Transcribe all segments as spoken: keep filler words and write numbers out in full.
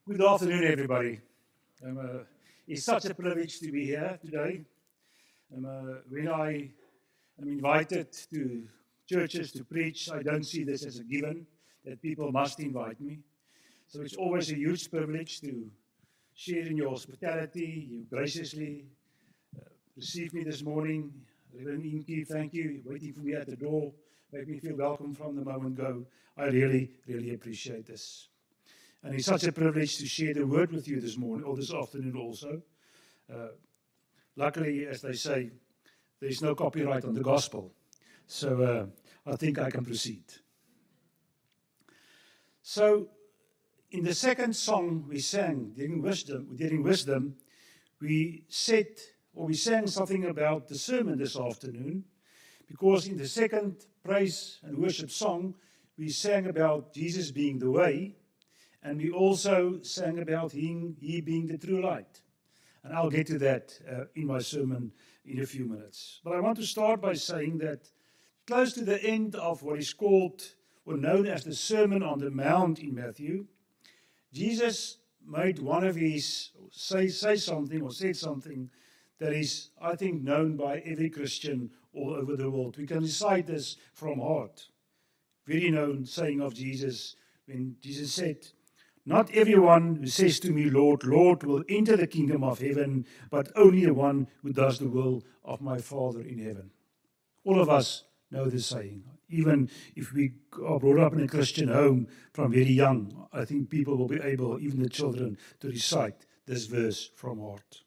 Good afternoon, everybody. Um, uh, it's such a privilege to be here today. Um, uh, when I am invited to churches to preach, I don't see this as a given that people must invite me. So it's always a huge privilege to share in your hospitality. You graciously uh, received me this morning. Reverend Inky, thank you. Waiting for me at the door. Made me feel welcome from the moment go. I really, really appreciate this. And it's such a privilege to share the word with you this morning, or this afternoon also. Uh, luckily, as they say, there's no copyright on the gospel. So uh, I think I can proceed. So, in the second song we sang, during wisdom, during wisdom, we said, or we sang something about the sermon this afternoon, because in the second praise and worship song, we sang about Jesus being the way. And we also sang about him, he being the true light. And I'll get to that uh, in my sermon in a few minutes. But I want to start by saying that close to the end of what is called or known as the Sermon on the Mount in Matthew, Jesus made one of his, say, say something or said something that is, I think, known by every Christian all over the world. We can recite this from heart. Very known saying of Jesus when Jesus said, "Not everyone who says to me, Lord, Lord, will enter the kingdom of heaven, but only the one who does the will of my Father in heaven." All of us know this saying. Even if we are brought up in a Christian home from very young, I think people will be able, even the children, to recite this verse from heart.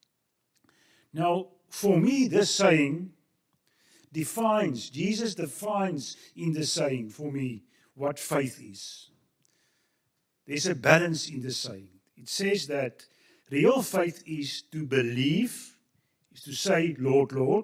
Now, for me, this saying defines, Jesus defines in this saying for me what faith is. There's a balance in the saying. It says that real faith is to believe, is to say, Lord, Lord.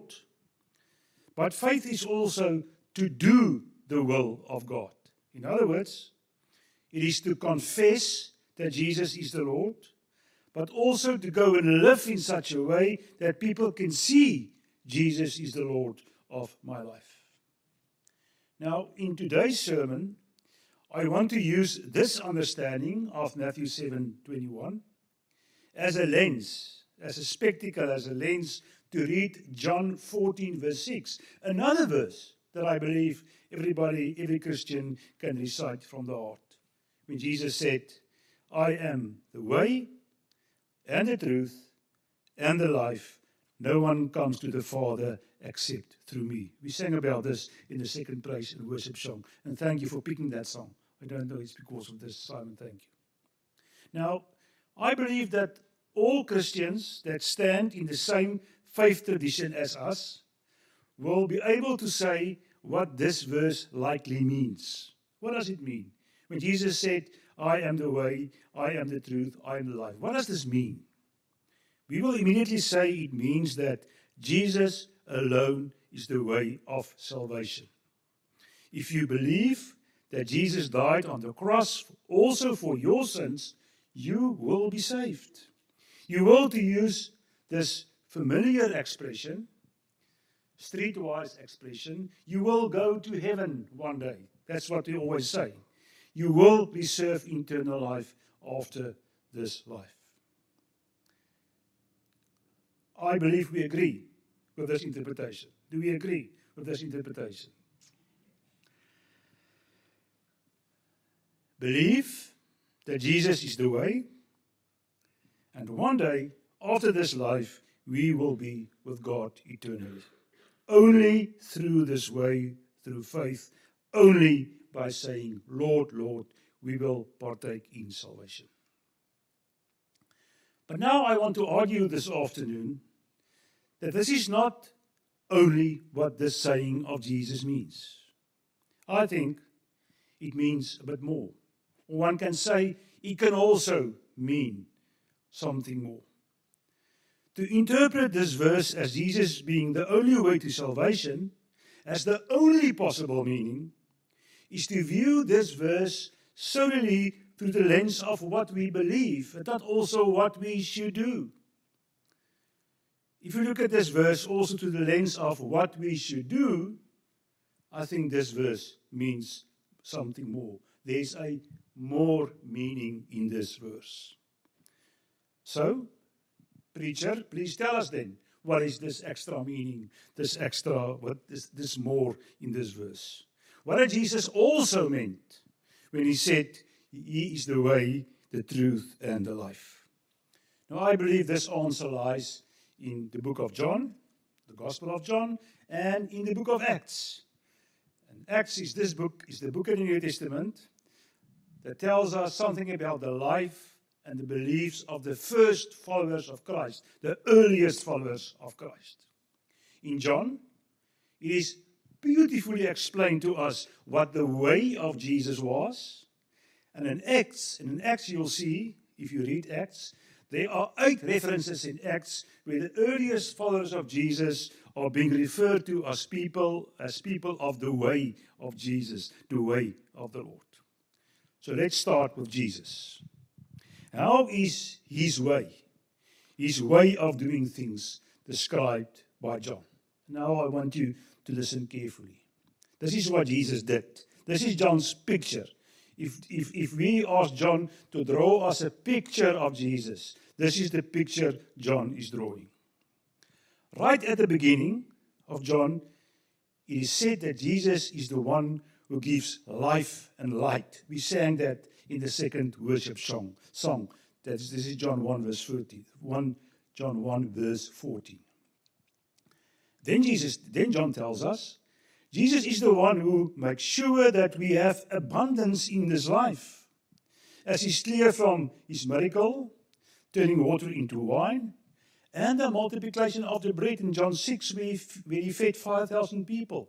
But faith is also to do the will of God. In other words, it is to confess that Jesus is the Lord, but also to go and live in such a way that people can see Jesus is the Lord of my life. Now, in today's sermon, I want to use this understanding of Matthew seven twenty-one as a lens, as a spectacle, as a lens to read John fourteen verse six, another verse that I believe everybody, every Christian can recite from the heart. When Jesus said, "I am the way and the truth and the life. No one comes to the Father except through me." We sang about this in the second praise and worship song. And thank you for picking that song. I don't know it's because of this, Simon, thank you. Now, I believe that all Christians that stand in the same faith tradition as us will be able to say what this verse likely means. What does it mean? When Jesus said, "I am the way, I am the truth, I am the life." What does this mean? We will immediately say it means that Jesus alone is the way of salvation. If you believe that Jesus died on the cross also for your sins, you will be saved. You will, to use this familiar expression, streetwise expression, you will go to heaven one day. That's what we always say. You will receive eternal life after this life. I believe we agree with this interpretation. Do we agree with this interpretation? Believe that Jesus is the way, and one day, after this life, we will be with God eternally. Only through this way, through faith, only by saying, "Lord, Lord," we will partake in salvation. But now I want to argue this afternoon that this is not only what this saying of Jesus means. I think it means a bit more. One can say it can also mean something more. To interpret this verse as Jesus being the only way to salvation, as the only possible meaning, is to view this verse solely through the lens of what we believe, and not also what we should do. If you look at this verse also through the lens of what we should do, I think this verse means something more. There's a more meaning in this verse. So, preacher, please tell us then, what is this extra meaning, this extra, what is this more in this verse? What did Jesus also meant when he said, he is the way, the truth, and the life? Now, I believe this answer lies in the book of John, the Gospel of John, and in the book of Acts. And Acts is this book, is the book in the New Testament that tells us something about the life and the beliefs of the first followers of Christ, the earliest followers of Christ. In John, it is beautifully explained to us what the way of Jesus was. And in Acts, and in Acts you'll see, if you read Acts, there are eight references in Acts where the earliest followers of Jesus are being referred to as people, as people of the way of Jesus, the way of the Lord. So let's start with Jesus. How is his way, his way of doing things, described by John? Now I want you to listen carefully. This is what Jesus did. This is John's picture. If, if, if we ask John to draw us a picture of Jesus, this is the picture John is drawing. Right at the beginning of John, it is said that Jesus is the one who gives life and light. We sang that in the second worship song. song. That is, this is John one, verse fourteen. One, John one, verse fourteen. Then Jesus, then John tells us, Jesus is the one who makes sure that we have abundance in this life. As is clear from his miracle, turning water into wine, and the multiplication of the bread in John six, where he, where he fed five thousand people.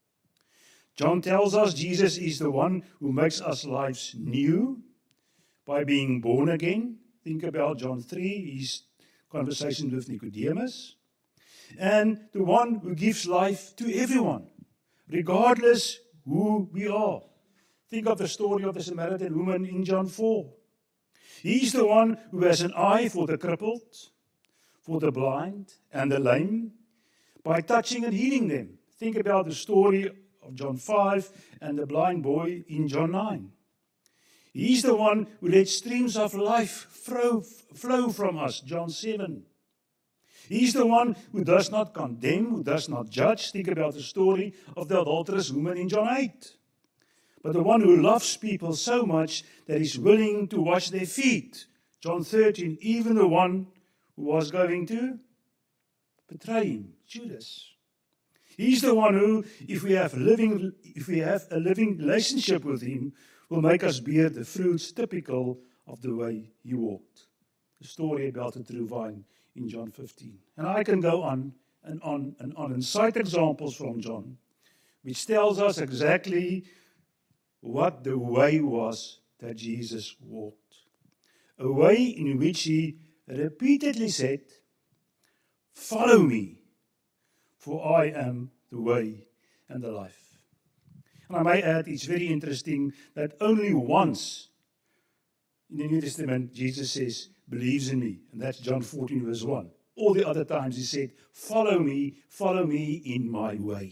John tells us Jesus is the one who makes us lives new by being born again. Think about John three, his conversation with Nicodemus. And the one who gives life to everyone, regardless who we are. Think of the story of the Samaritan woman in John four. He's the one who has an eye for the crippled, for the blind and the lame, by touching and healing them. Think about the story of John five and the blind boy in John nine. He's the one who lets streams of life flow, flow from us, John seven. He's the one who does not condemn, who does not judge. Think about the story of the adulterous woman in John eight. But the one who loves people so much that he's willing to wash their feet, John thirteen, even the one who was going to betray him, Judas. He's the one who, if we have living, if we have a living relationship with him, will make us bear the fruits typical of the way he walked. The story about the true vine in John fifteen. And I can go on and on and on and cite examples from John, which tells us exactly what the way was that Jesus walked. A way in which he repeatedly said, "Follow me, for I am the way and the life." And I may add, it's very interesting that only once in the New Testament Jesus says, "Believes in me." And that's John fourteen, verse one. All the other times he said, "Follow me, follow me in my way."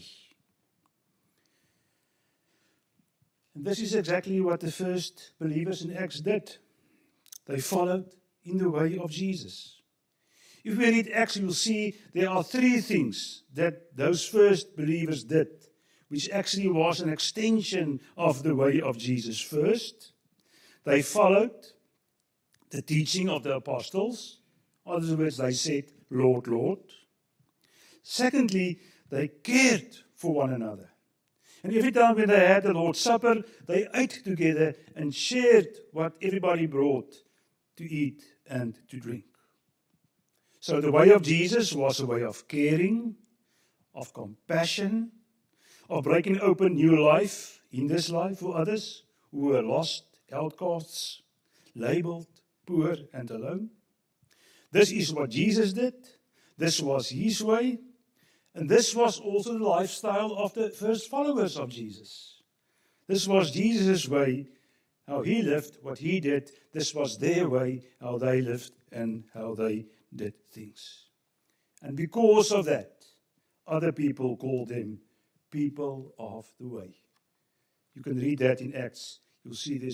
And this is exactly what the first believers in Acts did. They followed in the way of Jesus. If we read Acts, you'll see there are three things that those first believers did, which actually was an extension of the way of Jesus. First, they followed the teaching of the apostles. In other words, they said, "Lord, Lord." Secondly, they cared for one another. And every time when they had the Lord's Supper, they ate together and shared what everybody brought to eat and to drink. So the way of Jesus was a way of caring, of compassion, of breaking open new life in this life for others who were lost, outcasts, labeled, poor and alone. This is what Jesus did. This was his way. And this was also the lifestyle of the first followers of Jesus. This was Jesus' way, how he lived, what he did. This was their way, how they lived and how they did things. And because of that, other people called them people of the way. You can read that in Acts. You'll see there's a,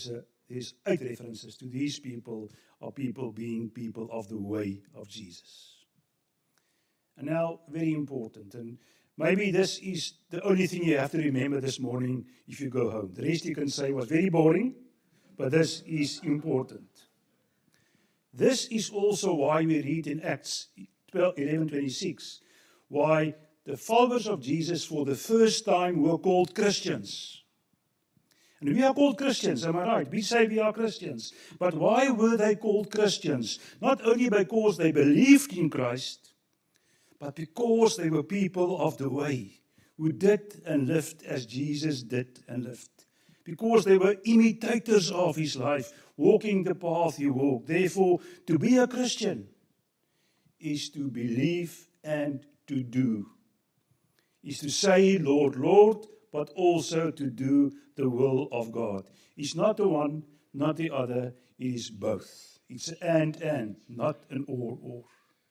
there's eight references to these people are people being people of the way of Jesus. And now, very important, and maybe this is the only thing you have to remember this morning if you go home. The rest you can say was very boring, but this is important. This is also why we read in Acts eleven twenty-six, why the followers of Jesus for the first time were called Christians. And we are called Christians, am I right? We say we are Christians. But why were they called Christians? Not only because they believed in Christ, but because they were people of the way, who did and lived as Jesus did and lived. Because they were imitators of his life, walking the path he walked. Therefore, to be a Christian is to believe and to do. Is to say, Lord, Lord, but also to do the will of God. It's not the one, not the other, it is both. It's an and and, not an or or.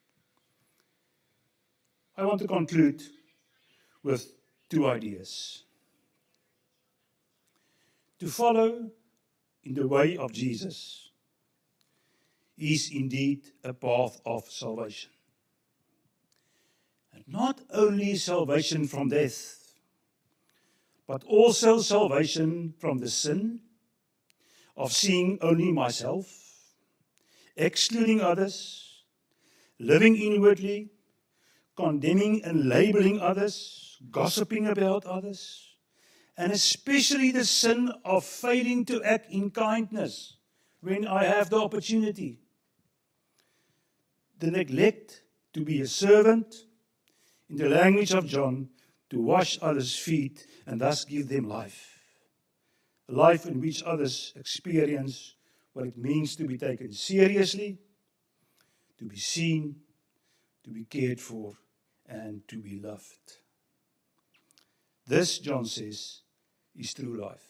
I want to conclude with two ideas. To follow in the way of Jesus is indeed a path of salvation. And not only salvation from death, but also salvation from the sin of seeing only myself, excluding others, living inwardly, condemning and labeling others, gossiping about others, and especially the sin of failing to act in kindness when I have the opportunity. The neglect to be a servant, in the language of John, to wash others' feet and thus give them life. A life in which others experience what it means to be taken seriously, to be seen, to be cared for, and to be loved. This, John says, is true life.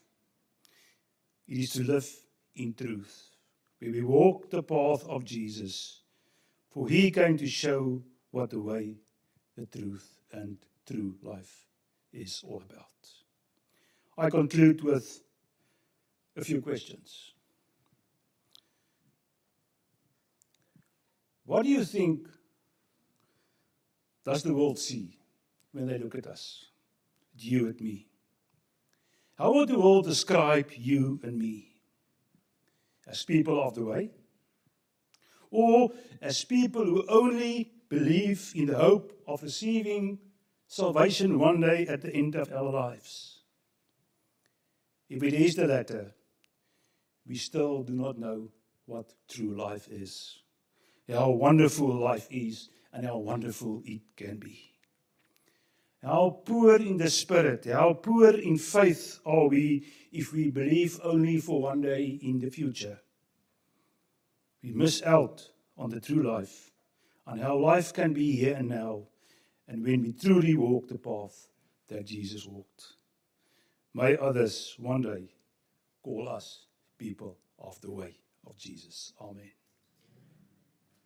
It is to live in truth, where we walk the path of Jesus, for he came to show what the way, the truth, and true life is all about. I conclude with a few questions. What do you think does the world see when they look at us, at you and me? How would the world describe you and me? As people of the way? Or as people who only believe in the hope of receiving salvation one day at the end of our lives? If it is the latter, we still do not know what true life is, how wonderful life is, and how wonderful it can be. How poor in the spirit, how poor in faith are we if we believe only for one day in the future. We miss out on the true life, on how life can be here and now, and when we truly walk the path that Jesus walked. May others one day call us people of the way of Jesus. Amen.